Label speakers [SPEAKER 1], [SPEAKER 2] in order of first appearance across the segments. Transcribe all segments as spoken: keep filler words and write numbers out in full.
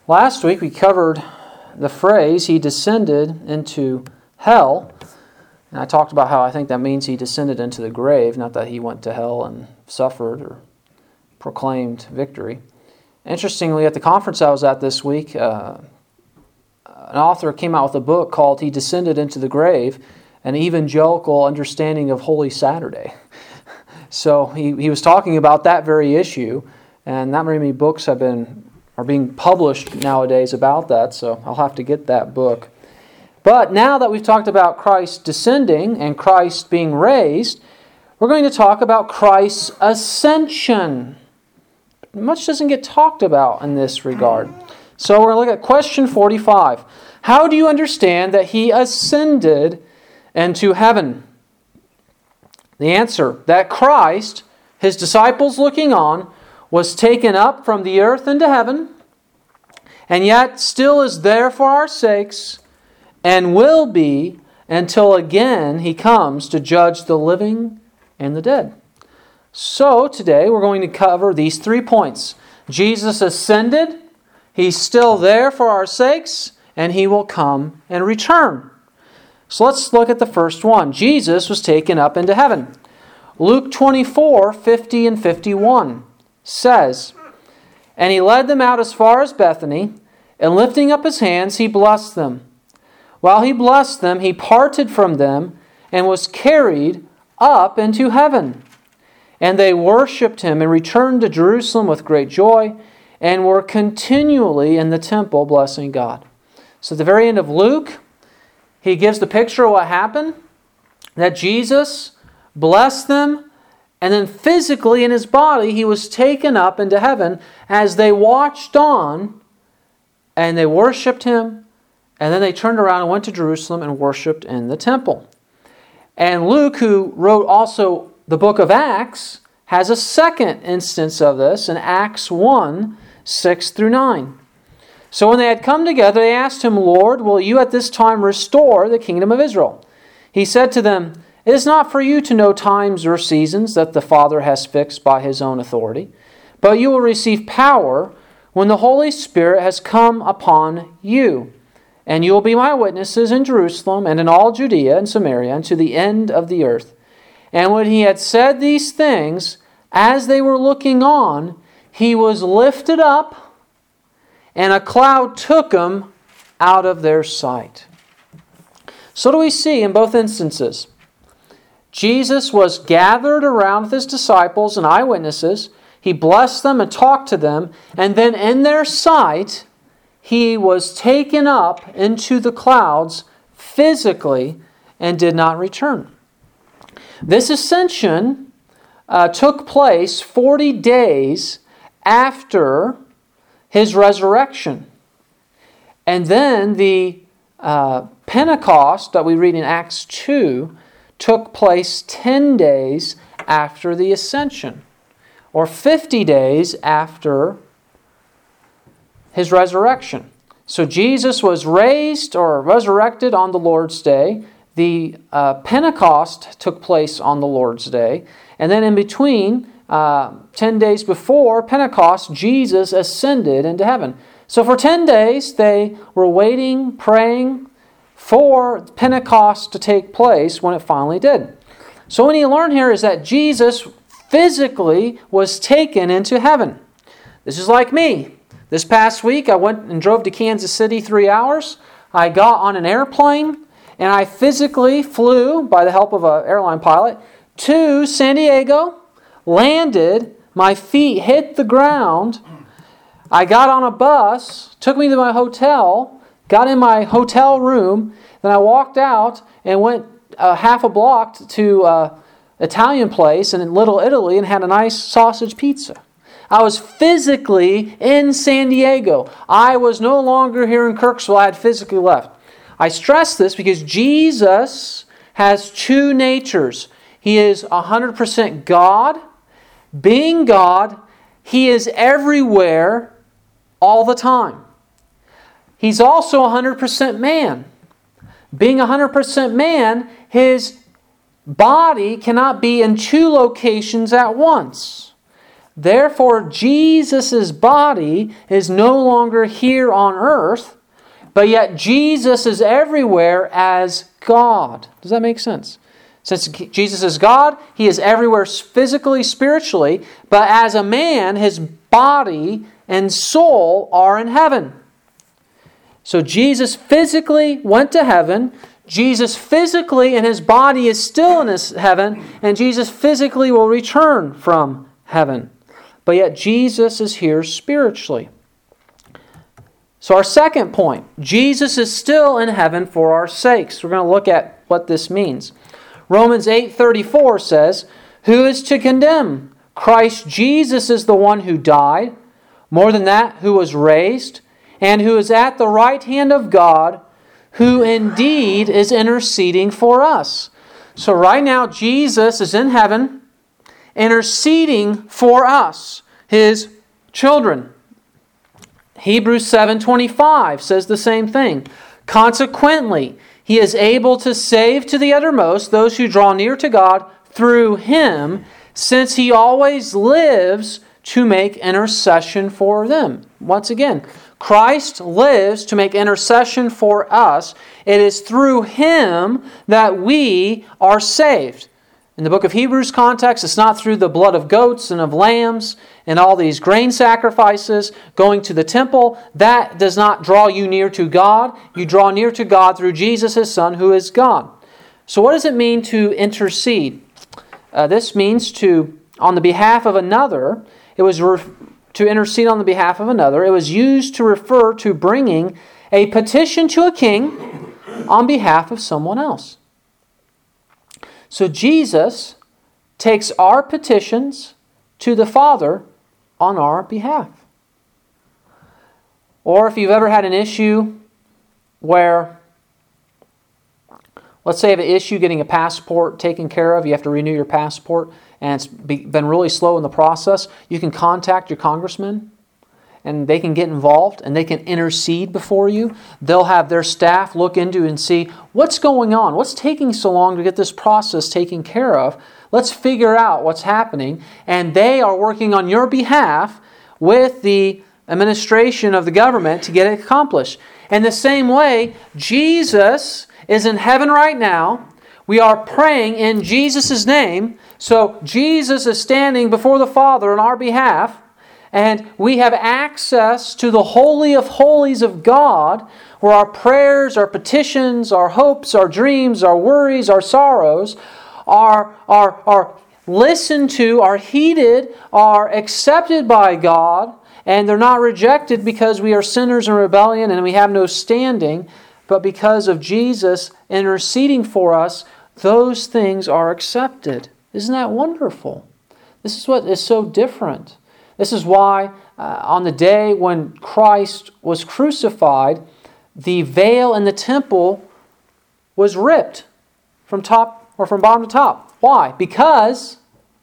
[SPEAKER 1] Last week we covered the phrase, he descended into hell. And I talked about how I think that means he descended into the grave, not that he went to hell and suffered or proclaimed victory. Interestingly, at the conference I was at this week, uh, an author came out with a book called He Descended into the Grave, an evangelical understanding of Holy Saturday. So he, he was talking about that very issue, and not very many books have been are being published nowadays about that, so I'll have to get that book. But now that we've talked about Christ descending and Christ being raised, we're going to talk about Christ's ascension. Much doesn't get talked about in this regard. So we're going to look at question forty-five. How do you understand that he ascended into heaven? The answer, that Christ, his disciples looking on, was taken up from the earth into heaven, and yet still is there for our sakes, and will be until again he comes to judge the living and the dead. So today we're going to cover these three points. Jesus ascended, he's still there for our sakes, and he will come and return. So let's look at the first one. Jesus was taken up into heaven. Luke twenty-four, fifty and fifty-one says, "And he led them out as far as Bethany, and lifting up his hands, he blessed them. While he blessed them, he parted from them, and was carried up into heaven. And they worshipped him, and returned to Jerusalem with great joy, and were continually in the temple blessing God." So at the very end of Luke, he gives the picture of what happened, that Jesus blessed them, and then physically in his body, he was taken up into heaven as they watched on, and they worshipped him, and then they turned around and went to Jerusalem and worshipped in the temple. And Luke, who wrote also the book of Acts, has a second instance of this in Acts one, six through nine. "So when they had come together, they asked him, 'Lord, will you at this time restore the kingdom of Israel?' He said to them, 'It is not for you to know times or seasons that the Father has fixed by his own authority, but you will receive power when the Holy Spirit has come upon you. And you will be my witnesses in Jerusalem and in all Judea and Samaria and to the end of the earth.' And when he had said these things, as they were looking on, he was lifted up, and a cloud took him out of their sight." So do we see in both instances, Jesus was gathered around with his disciples and eyewitnesses. He blessed them and talked to them, and then in their sight, he was taken up into the clouds physically and did not return. This ascension uh, took place forty days after his resurrection. And then the uh, Pentecost that we read in Acts two took place ten days after the ascension, or fifty days after his resurrection. So Jesus was raised or resurrected on the Lord's Day. The uh, Pentecost took place on the Lord's Day. And then in between, uh, ten days before Pentecost, Jesus ascended into heaven. So for ten days, they were waiting, praying for Pentecost to take place when it finally did. So what you learn here is that Jesus physically was taken into heaven. This is like me. This past week, I went and drove to Kansas City three hours. I got on an airplane, and I physically flew, by the help of an airline pilot, to San Diego, landed, my feet hit the ground. I got on a bus, took me to my hotel, got in my hotel room, then I walked out and went uh, half a block to uh, Italian place in Little Italy and had a nice sausage pizza. I was physically in San Diego. I was no longer here in Kirksville. I had physically left. I stress this because Jesus has two natures. He is one hundred percent God. Being God, He is everywhere all the time. He's also one hundred percent man. Being one hundred percent man, His body cannot be in two locations at once. Therefore, Jesus' body is no longer here on earth, but yet Jesus is everywhere as God. Does that make sense? Since Jesus is God, He is everywhere physically, spiritually, but as a man, His body and soul are in heaven. So Jesus physically went to heaven. Jesus physically and His body is still in His heaven, and Jesus physically will return from heaven. But yet Jesus is here spiritually. So our second point, Jesus is still in heaven for our sakes. We're going to look at what this means. Romans eight thirty-four says, "Who is to condemn? Christ Jesus is the one who died, more than that, who was raised, and who is at the right hand of God, who indeed is interceding for us." So right now, Jesus is in heaven, interceding for us, His children. Hebrews seven twenty-five says the same thing. "Consequently, He is able to save to the uttermost those who draw near to God through Him, since He always lives to make intercession for them." Once again, Christ lives to make intercession for us. It is through Him that we are saved. In the book of Hebrews context, it's not through the blood of goats and of lambs and all these grain sacrifices going to the temple. That does not draw you near to God. You draw near to God through Jesus, His Son, who is God. So what does it mean to intercede? Uh, this means to, on the behalf of another, it was re- to intercede on the behalf of another. It was used to refer to bringing a petition to a king on behalf of someone else. So Jesus takes our petitions to the Father on our behalf. Or if you've ever had an issue where, let's say you have an issue getting a passport taken care of, you have to renew your passport, and it's been really slow in the process, you can contact your congressman and they can get involved and they can intercede before you. They'll have their staff look into and see what's going on. What's taking so long to get this process taken care of? Let's figure out what's happening. And they are working on your behalf with the administration of the government to get it accomplished. In the same way, Jesus is in heaven right now. We are praying in Jesus' name. So Jesus is standing before the Father on our behalf. And we have access to the Holy of Holies of God, where our prayers, our petitions, our hopes, our dreams, our worries, our sorrows are, are, are listened to, are heeded, are accepted by God, and they're not rejected because we are sinners in rebellion and we have no standing, but because of Jesus interceding for us, those things are accepted. Isn't that wonderful? This is what is so different. This is why uh, on the day when Christ was crucified, the veil in the temple was ripped from top or from bottom to top. Why? Because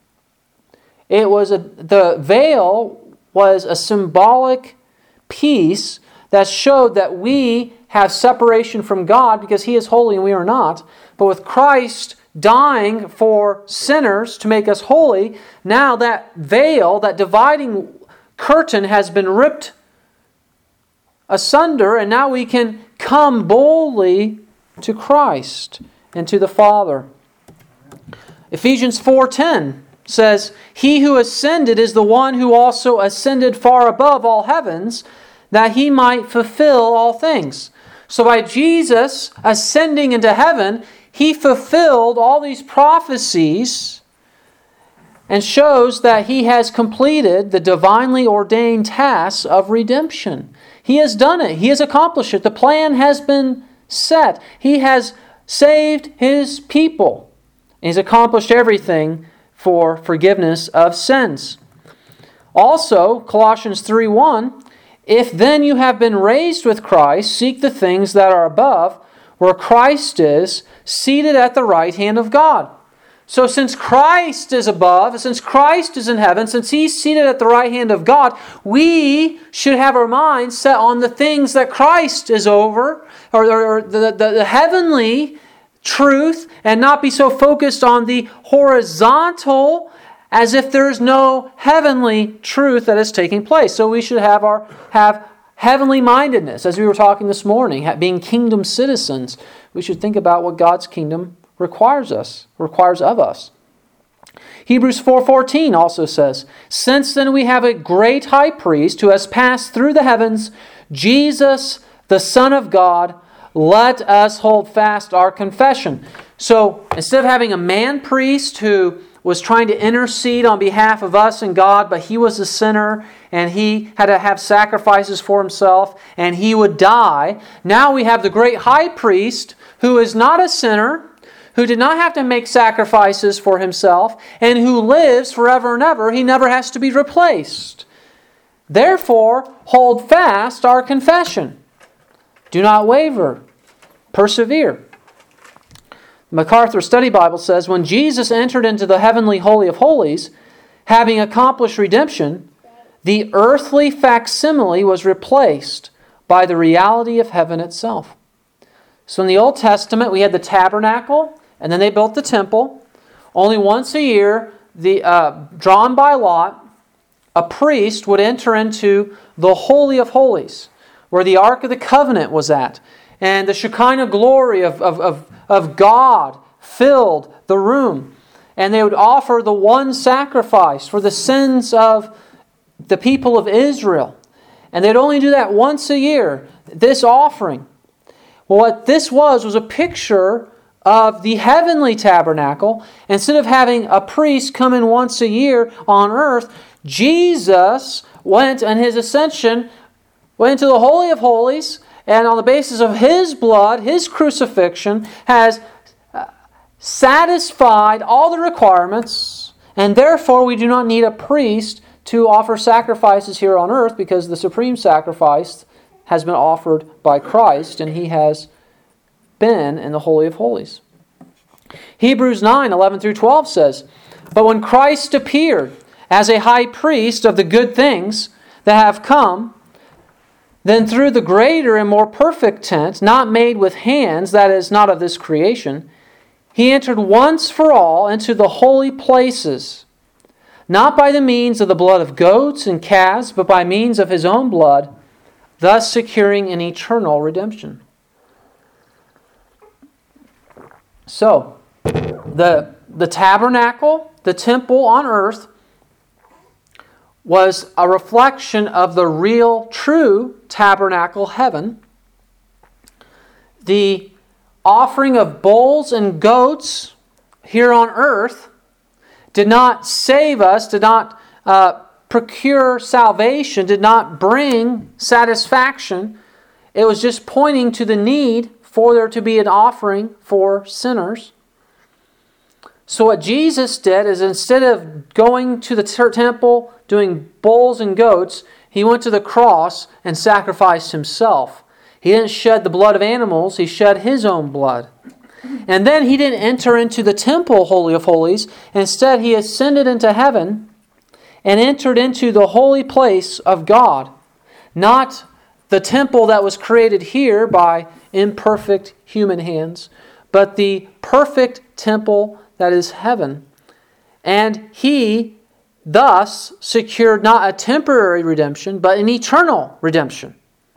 [SPEAKER 1] it was a, the veil was a symbolic piece that showed that we have separation from God because He is holy and we are not. But with Christ dying for sinners to make us holy, now that veil, that dividing curtain has been ripped asunder, and now we can come boldly to Christ and to the Father. Ephesians four ten says, "He who ascended is the one who also ascended far above all heavens, that He might fulfill all things." So by Jesus ascending into heaven, He fulfilled all these prophecies and shows that He has completed the divinely ordained tasks of redemption. He has done it. He has accomplished it. The plan has been set. He has saved His people. He's accomplished everything for forgiveness of sins. Also, Colossians three one, "If then you have been raised with Christ, seek the things that are above, where Christ is, seated at the right hand of God." So since Christ is above, since Christ is in heaven, since He's seated at the right hand of God, we should have our minds set on the things that Christ is over, or, or, or the, the, the heavenly truth, and not be so focused on the horizontal as if there is no heavenly truth that is taking place. So we should have our have heavenly mindedness, as we were talking this morning, being kingdom citizens. We should think about what God's kingdom requires us, requires of us. Hebrews four fourteen also says, "Since then we have a great high priest who has passed through the heavens, Jesus, the Son of God, let us hold fast our confession." So instead of having a man priest who was trying to intercede on behalf of us and God, but he was a sinner and he had to have sacrifices for himself and he would die, now we have the great high priest who is not a sinner, who did not have to make sacrifices for himself, and who lives forever and ever. He never has to be replaced. Therefore, hold fast our confession. Do not waver. Persevere. MacArthur Study Bible says, when Jesus entered into the heavenly Holy of Holies, having accomplished redemption, the earthly facsimile was replaced by the reality of heaven itself. So in the Old Testament, we had the tabernacle, and then they built the temple. Only once a year, the uh, drawn by lot, a priest would enter into the Holy of Holies, where the Ark of the Covenant was at. And the Shekinah glory of, of, of, of God filled the room. And they would offer the one sacrifice for the sins of the people of Israel. And they'd only do that once a year, this offering. Well, what this was was a picture of the heavenly tabernacle. Instead of having a priest come in once a year on earth, Jesus went on His ascension, went into the Holy of Holies, and on the basis of His blood, His crucifixion, has satisfied all the requirements, and therefore we do not need a priest to offer sacrifices here on earth, because the supreme sacrifice has been offered by Christ, and He has been in the Holy of Holies. Hebrews nine, eleven through twelve says, "But when Christ appeared as a high priest of the good things that have come, then through the greater and more perfect tent, not made with hands, that is, not of this creation, He entered once for all into the holy places, not by the means of the blood of goats and calves, but by means of His own blood, thus securing an eternal redemption." So, the, the tabernacle, the temple on earth, was a reflection of the real, true tabernacle heaven. The offering of bulls and goats here on earth did not save us, did not uh, procure salvation, did not bring satisfaction. It was just pointing to the need for there to be an offering for sinners. So what Jesus did is, instead of going to the temple, doing bulls and goats, He went to the cross and sacrificed Himself. He didn't shed the blood of animals, He shed His own blood. And then He didn't enter into the temple, Holy of Holies. Instead, He ascended into heaven and entered into the holy place of God. Not the temple that was created here by imperfect human hands, but the perfect temple that is heaven. And He thus secured not a temporary redemption, but an eternal redemption.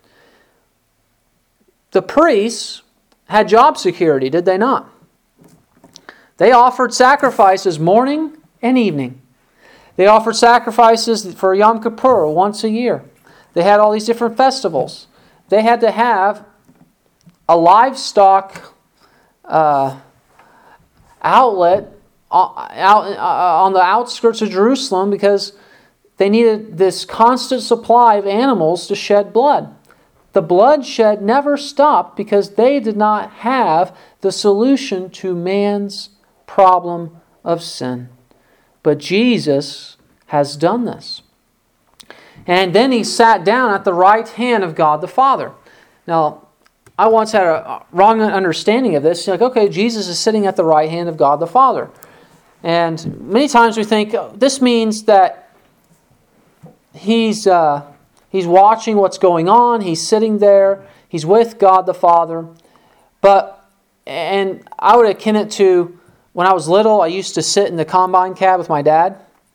[SPEAKER 1] The priests had job security, did they not? They offered sacrifices morning and evening. They offered sacrifices for Yom Kippur once a year. They had all these different festivals. They had to have a livestock uh, outlet out on the outskirts of Jerusalem, because they needed this constant supply of animals to shed blood. The bloodshed never stopped because they did not have the solution to man's problem of sin. But Jesus has done this. And then He sat down at the right hand of God the Father. Now, I once had a wrong understanding of this. You're like, okay, Jesus is sitting at the right hand of God the Father. And many times we think, oh, this means that He's uh, He's watching what's going on. He's sitting there. He's with God the Father. But, and I would akin it to, when I was little, I used to sit in the combine cab with my dad.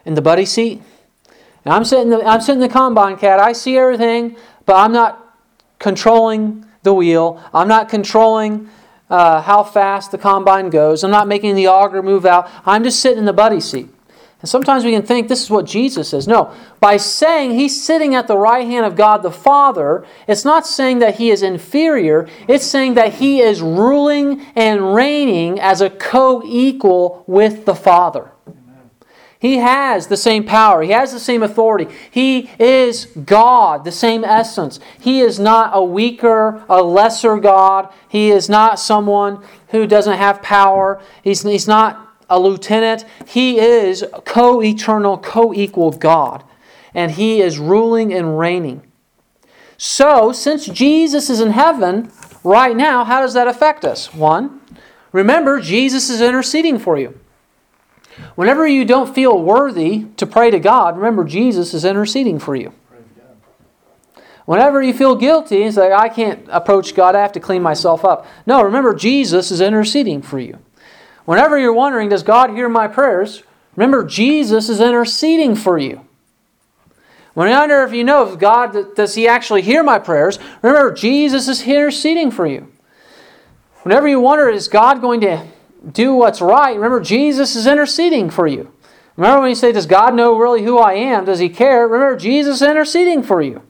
[SPEAKER 1] in the buddy seat. And I'm sitting, the, I'm sitting in the combine cat. I see everything, but I'm not controlling the wheel. I'm not controlling uh, how fast the combine goes. I'm not making the auger move out. I'm just sitting in the buddy seat. And sometimes we can think this is what Jesus is. No, by saying He's sitting at the right hand of God the Father, it's not saying that He is inferior. It's saying that He is ruling and reigning as a co-equal with the Father. Amen. He has the same power. He has the same authority. He is God, the same essence. He is not a weaker, a lesser God. He is not someone who doesn't have power. He's, he's not a lieutenant. He is co-eternal, co-equal God. And He is ruling and reigning. So, since Jesus is in heaven right now, how does that affect us? One, remember, Jesus is interceding for you. Whenever you don't feel worthy to pray to God, remember, Jesus is interceding for you. Whenever you feel guilty, it's like, I can't approach God, I have to clean myself up. No, remember, Jesus is interceding for you. Whenever you're wondering, does God hear my prayers? Remember, Jesus is interceding for you. When you wonder if you know if God, does He actually hear my prayers? Remember, Jesus is interceding for you. Whenever you wonder, is God going to do what's right? Remember, Jesus is interceding for you. Remember when you say, does God know really who I am? Does He care? Remember, Jesus is interceding for you.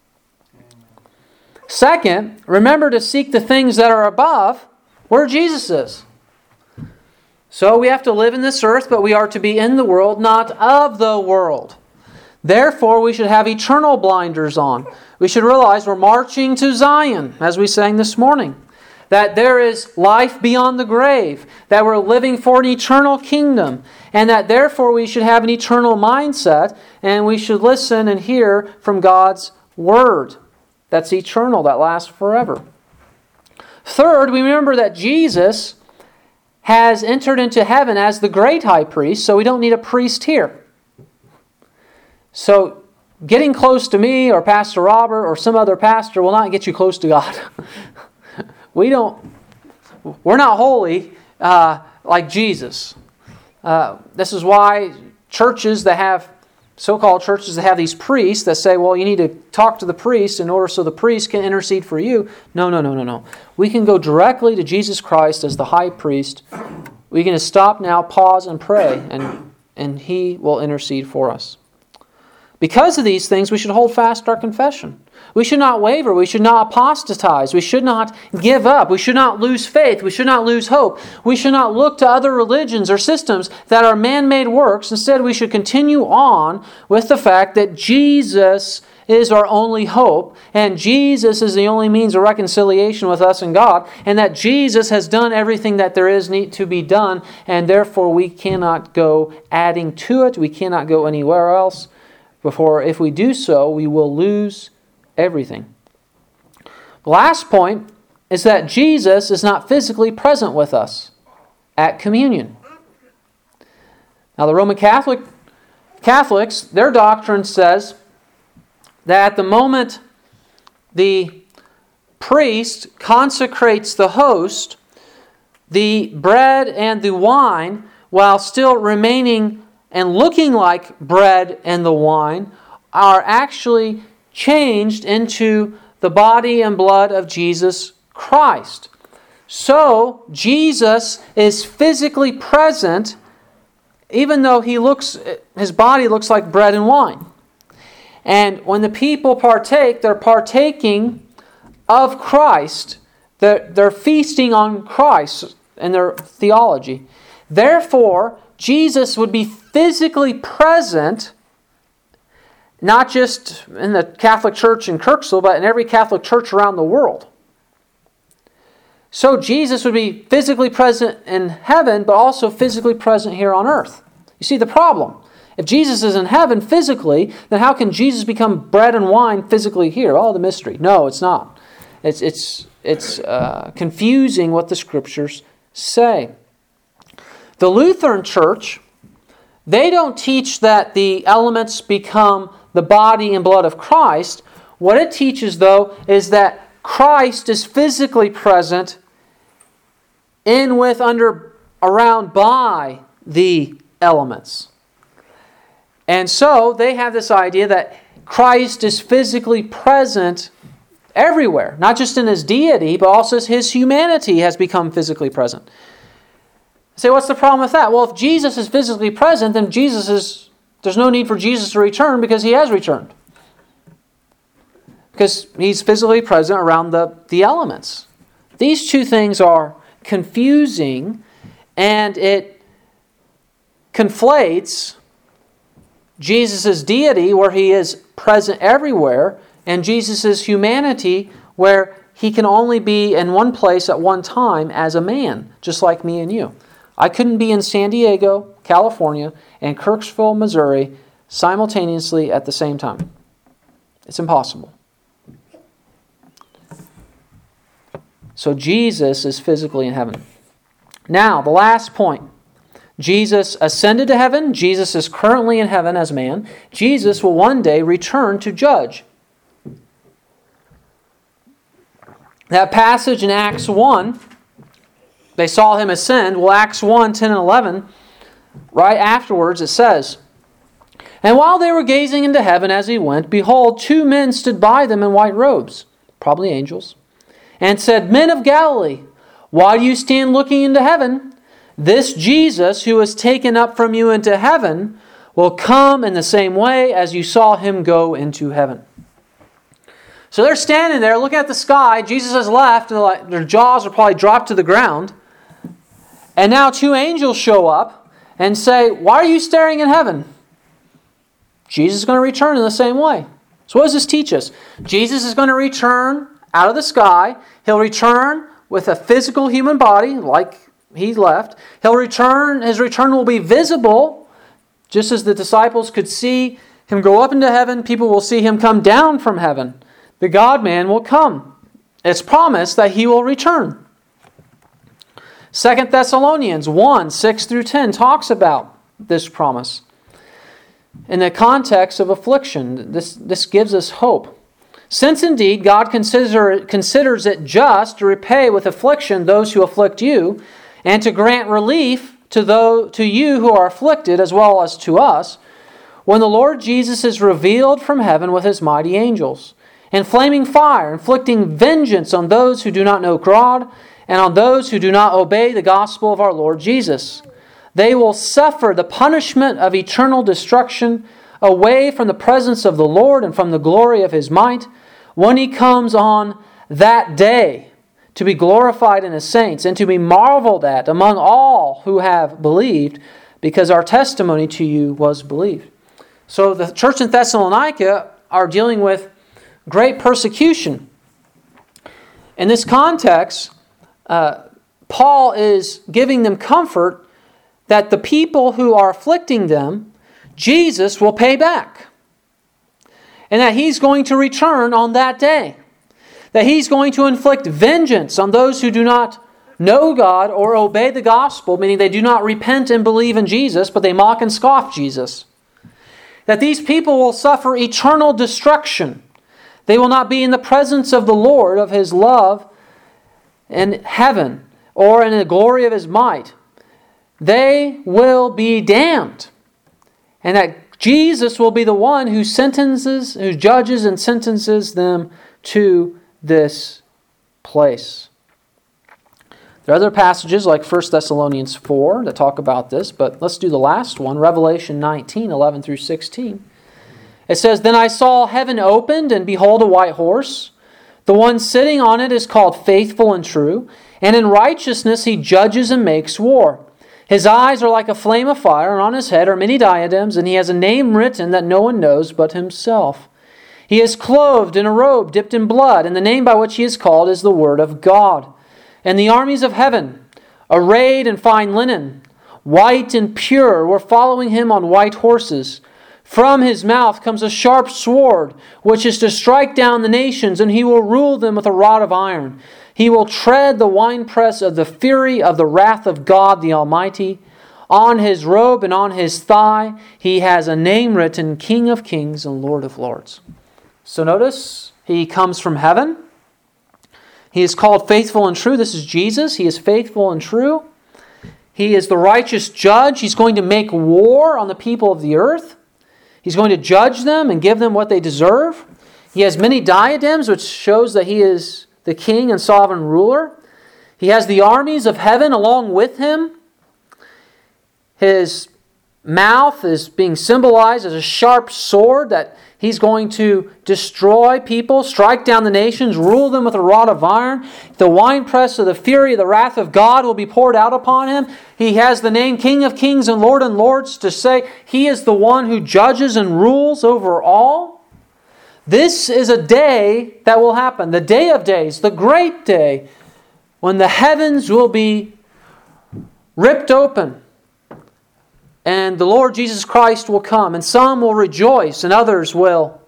[SPEAKER 1] Second, remember to seek the things that are above where Jesus is. So we have to live in this earth, but we are to be in the world, not of the world. Therefore, we should have eternal blinders on. We should realize we're marching to Zion, as we sang this morning. That there is life beyond the grave. That we're living for an eternal kingdom. And that therefore we should have an eternal mindset. And we should listen and hear from God's Word. That's eternal, that lasts forever. Third, we remember that Jesus has entered into heaven as the great high priest, so we don't need a priest here. So getting close to me or Pastor Robert or some other pastor will not get you close to God. we don't, we're not holy uh, like Jesus. Uh, this is why churches that have, so-called churches that have these priests that say, well, you need to talk to the priest in order so the priest can intercede for you. No, no, no, no, no. We can go directly to Jesus Christ as the high priest. We can stop now, pause, and pray, and, and He will intercede for us. Because of these things, we should hold fast our confession. We should not waver. We should not apostatize. We should not give up. We should not lose faith. We should not lose hope. We should not look to other religions or systems that are man-made works. Instead, we should continue on with the fact that Jesus is our only hope, and Jesus is the only means of reconciliation with us and God, and that Jesus has done everything that there is need to be done, and therefore we cannot go adding to it. We cannot go anywhere else. Before, if we do so, we will lose everything. The last point is that Jesus is not physically present with us at communion. Now, the Roman Catholic Catholics, their doctrine says that at the moment the priest consecrates the host, the bread and the wine, while still remaining and looking like bread and the wine, are actually changed into the body and blood of Jesus Christ. So, Jesus is physically present, even though he looks, his body looks like bread and wine. And when the people partake, they're partaking of Christ. They're, they're feasting on Christ in their theology. Therefore, Jesus would be physically present, not just in the Catholic Church in Kirksville, but in every Catholic church around the world. So Jesus would be physically present in heaven, but also physically present here on earth. You see the problem. If Jesus is in heaven physically, then how can Jesus become bread and wine physically here? Oh, the mystery. No, it's not. It's, it's, it's uh, confusing what the Scriptures say. The Lutheran Church, they don't teach that the elements become the body and blood of Christ. What it teaches, though, is that Christ is physically present in, with, under, around, by the elements. And so they have this idea that Christ is physically present everywhere, not just in His deity, but also His humanity has become physically present. You say, what's the problem with that? Well, if Jesus is physically present, then Jesus is, there's no need for Jesus to return because He has returned. Because He's physically present around the, the elements. These two things are confusing, and it conflates Jesus' deity, where He is present everywhere, and Jesus' humanity, where He can only be in one place at one time as a man, just like me and you. I couldn't be in San Diego, California, and Kirksville, Missouri, simultaneously at the same time. It's impossible. So Jesus is physically in heaven. Now, the last point. Jesus ascended to heaven. Jesus is currently in heaven as man. Jesus will one day return to judge. That passage in Acts one, they saw Him ascend. Well, Acts one, ten and eleven, right afterwards it says, "And while they were gazing into heaven as He went, behold, two men stood by them in white robes," probably angels, "and said, 'Men of Galilee, why do you stand looking into heaven? This Jesus who was taken up from you into heaven will come in the same way as you saw Him go into heaven.'" So they're standing there looking at the sky. Jesus has left, and like, their jaws are probably dropped to the ground. And now two angels show up and say, "Why are you staring in heaven? Jesus is going to return in the same way." So what does this teach us? Jesus is going to return out of the sky. He'll return with a physical human body like He left. He'll return. His return will be visible, just as the disciples could see Him go up into heaven. People will see Him come down from heaven. The God-man will come. It's promised that He will return. Second Thessalonians one, six through ten talks about this promise. In the context of affliction, this, this gives us hope. "Since indeed God consider, considers it just to repay with affliction those who afflict you, and to grant relief to, those, to you who are afflicted as well as to us, when the Lord Jesus is revealed from heaven with His mighty angels, in flaming fire, inflicting vengeance on those who do not know God, and on those who do not obey the gospel of our Lord Jesus. They will suffer the punishment of eternal destruction away from the presence of the Lord and from the glory of His might, when He comes on that day to be glorified in His saints and to be marveled at among all who have believed, because our testimony to you was believed." So the church in Thessalonica are dealing with great persecution. In this context, uh, Paul is giving them comfort that the people who are afflicting them, Jesus will pay back. And that He's going to return on that day. That He's going to inflict vengeance on those who do not know God or obey the gospel, meaning they do not repent and believe in Jesus, but they mock and scoff Jesus. That these people will suffer eternal destruction. They will not be in the presence of the Lord, of His love in heaven, or in the glory of His might. They will be damned. And that Jesus will be the one who sentences, who judges and sentences them to this place. There are other passages like First Thessalonians four that talk about this, but let's do the last one, Revelation nineteen, eleven through sixteen. It says, "Then I saw heaven opened, and behold a white horse. The one sitting on it is called Faithful and True, and in righteousness He judges and makes war. His eyes are like a flame of fire, and on His head are many diadems, and He has a name written that no one knows but Himself. He is clothed in a robe dipped in blood, and the name by which He is called is the Word of God. And the armies of heaven, arrayed in fine linen, white and pure, were following Him on white horses. From His mouth comes a sharp sword, which is to strike down the nations, and He will rule them with a rod of iron. He will tread the winepress of the fury of the wrath of God the Almighty. On His robe and on His thigh He has a name written, King of Kings and Lord of Lords." So notice, He comes from heaven. He is called Faithful and True. This is Jesus. He is faithful and true. He is the righteous judge. He's going to make war on the people of the earth. He's going to judge them and give them what they deserve. He has many diadems, which shows that He is the king and sovereign ruler. He has the armies of heaven along with Him. His mouth is being symbolized as a sharp sword that He's going to destroy people, strike down the nations, rule them with a rod of iron. The winepress of the fury of the wrath of God will be poured out upon Him. He has the name King of Kings and Lord and Lords to say He is the one who judges and rules over all. This is a day that will happen, the day of days, the great day, when the heavens will be ripped open. And the Lord Jesus Christ will come, and some will rejoice, and others will,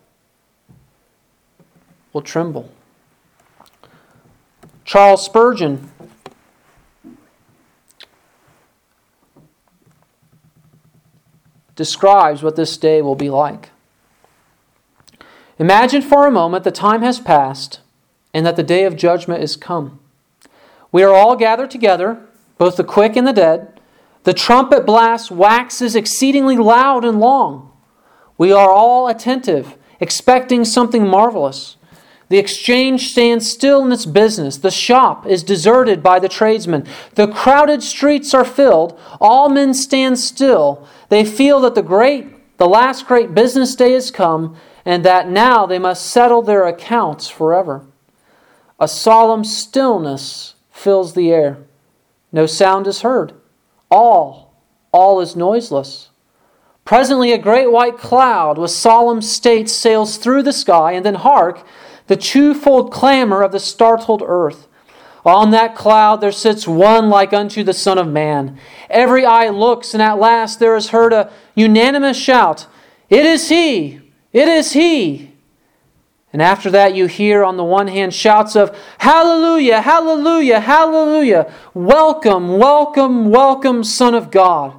[SPEAKER 1] will tremble. Charles Spurgeon describes what this day will be like. Imagine for a moment the time has passed, and that the day of judgment is come. We are all gathered together, both the quick and the dead. The trumpet blast waxes exceedingly loud and long. We are all attentive, expecting something marvelous. The exchange stands still in its business. The shop is deserted by the tradesmen. The crowded streets are filled. All men stand still. They feel that the great, the last great business day has come, and that now they must settle their accounts forever. A solemn stillness fills the air. No sound is heard. All, all is noiseless. Presently a great white cloud with solemn state sails through the sky, and then hark, the twofold clamor of the startled earth. On that cloud there sits one like unto the Son of Man. Every eye looks, and at last there is heard a unanimous shout, "It is He! It is He!" And after that you hear on the one hand shouts of "Hallelujah! Hallelujah! Hallelujah! Welcome, welcome, welcome, Son of God!"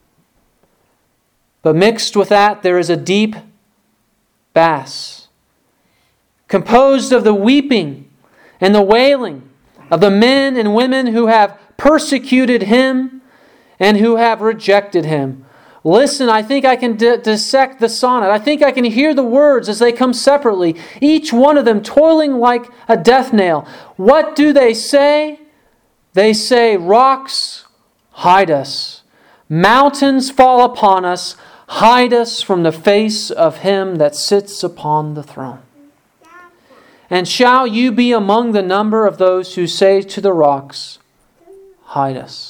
[SPEAKER 1] But mixed with that there is a deep bass, composed of the weeping and the wailing of the men and women who have persecuted Him and who have rejected Him. Listen, I think I can di- dissect the sonnet. I think I can hear the words as they come separately, each one of them toiling like a death nail. What do they say? They say, "Rocks, hide us. Mountains, fall upon us. Hide us from the face of Him that sits upon the throne." And shall you be among the number of those who say to the rocks, "Hide us"?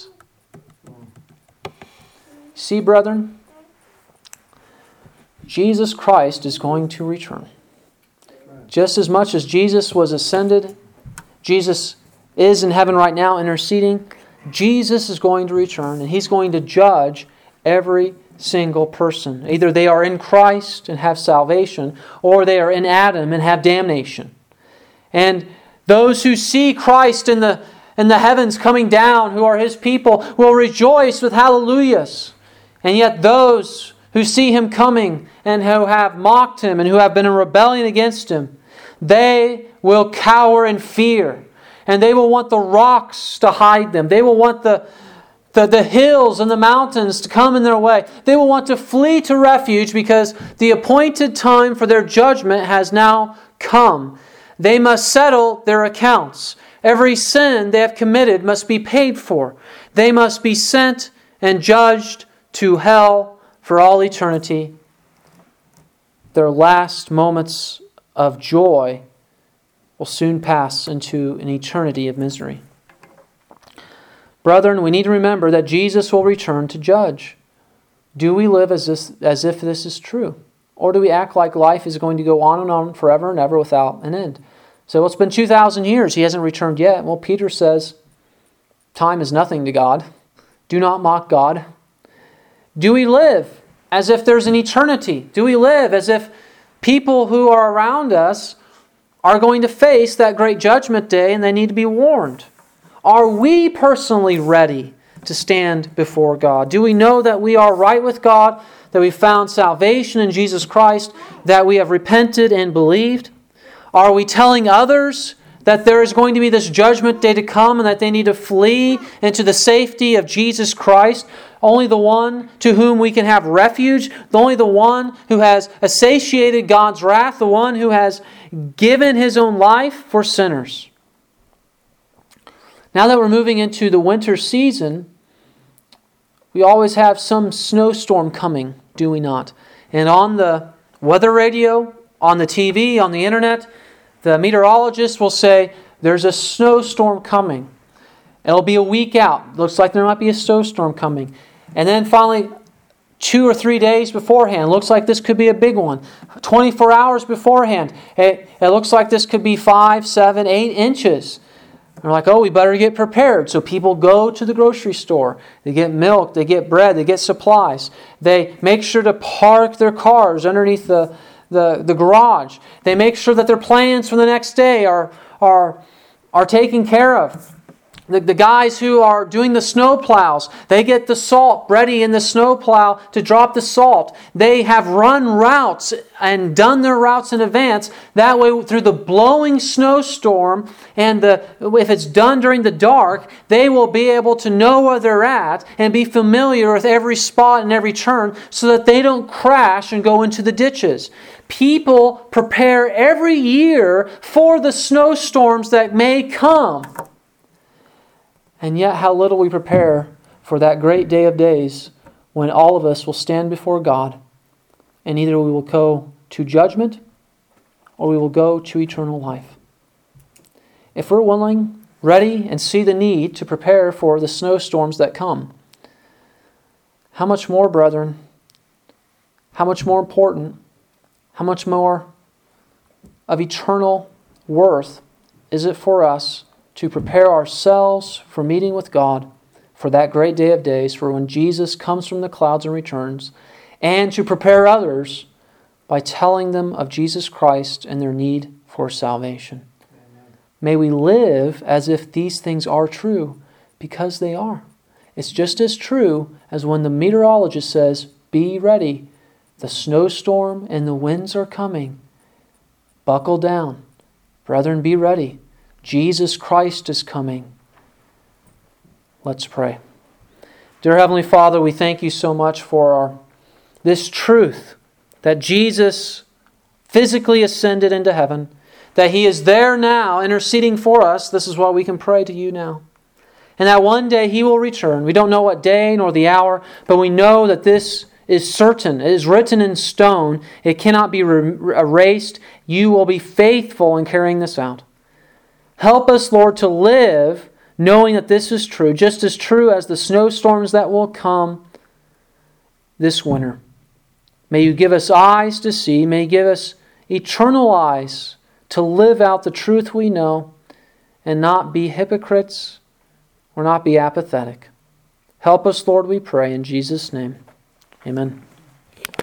[SPEAKER 1] See, brethren, Jesus Christ is going to return. Just as much as Jesus was ascended, Jesus is in heaven right now interceding, Jesus is going to return, and He's going to judge every single person. Either they are in Christ and have salvation, or they are in Adam and have damnation. And those who see Christ in the, in the heavens coming down, who are His people, will rejoice with hallelujahs. And yet those who see Him coming and who have mocked Him and who have been in rebellion against Him, they will cower in fear. And they will want the rocks to hide them. They will want the, the, the hills and the mountains to come in their way. They will want to flee to refuge because the appointed time for their judgment has now come. They must settle their accounts. Every sin they have committed must be paid for. They must be sent and judged to hell for all eternity. Their last moments of joy will soon pass into an eternity of misery. Brethren, we need to remember that Jesus will return to judge. Do we live as, this, as if this is true? Or do we act like life is going to go on and on forever and ever without an end? So well, it's been two thousand years. He hasn't returned yet. Well, Peter says, time is nothing to God. Do not mock God. Do we live as if there's an eternity? Do we live as if people who are around us are going to face that great judgment day and they need to be warned? Are we personally ready to stand before God? Do we know that we are right with God, that we found salvation in Jesus Christ, that we have repented and believed? Are we telling others that there is going to be this judgment day to come and that they need to flee into the safety of Jesus Christ? only the one to whom we can have refuge, the only the one who has satiated God's wrath, the one who has given His own life for sinners. Now that we're moving into the winter season, we always have some snowstorm coming, do we not? And on the weather radio, on the T V, on the internet, the meteorologist will say, there's a snowstorm coming. It'll be a week out. Looks like there might be a snowstorm coming. And then finally, two or three days beforehand, looks like this could be a big one. twenty-four hours beforehand, it, it looks like this could be five, seven, eight inches. They're like, oh, we better get prepared. So people go to the grocery store. They get milk, they get bread, they get supplies. They make sure to park their cars underneath the, the, the garage. They make sure that their plans for the next day are, are, are taken care of. The, the guys who are doing the snow plows, they get the salt ready in the snow plow to drop the salt. They have run routes and done their routes in advance. That way, through the blowing snowstorm, and the if it's done during the dark, they will be able to know where they're at and be familiar with every spot and every turn so that they don't crash and go into the ditches. People prepare every year for the snowstorms that may come. And yet how little we prepare for that great day of days when all of us will stand before God, and either we will go to judgment or we will go to eternal life. If we're willing, ready, and see the need to prepare for the snowstorms that come, how much more, brethren, how much more important, how much more of eternal worth is it for us to prepare ourselves for meeting with God for that great day of days, for when Jesus comes from the clouds and returns, and to prepare others by telling them of Jesus Christ and their need for salvation. Amen. May we live as if these things are true, because they are. It's just as true as when the meteorologist says, be ready. The snowstorm and the winds are coming. Buckle down. Brethren, be ready. Jesus Christ is coming. Let's pray. Dear Heavenly Father, we thank You so much for our, this truth that Jesus physically ascended into heaven, that He is there now interceding for us. This is what we can pray to You now. And that one day He will return. We don't know what day nor the hour, but we know that this is certain. It is written in stone. It cannot be re- erased. You will be faithful in carrying this out. Help us, Lord, to live knowing that this is true, just as true as the snowstorms that will come this winter. May You give us eyes to see. May You give us eternal eyes to live out the truth we know and not be hypocrites or not be apathetic. Help us, Lord, we pray in Jesus' name. Amen.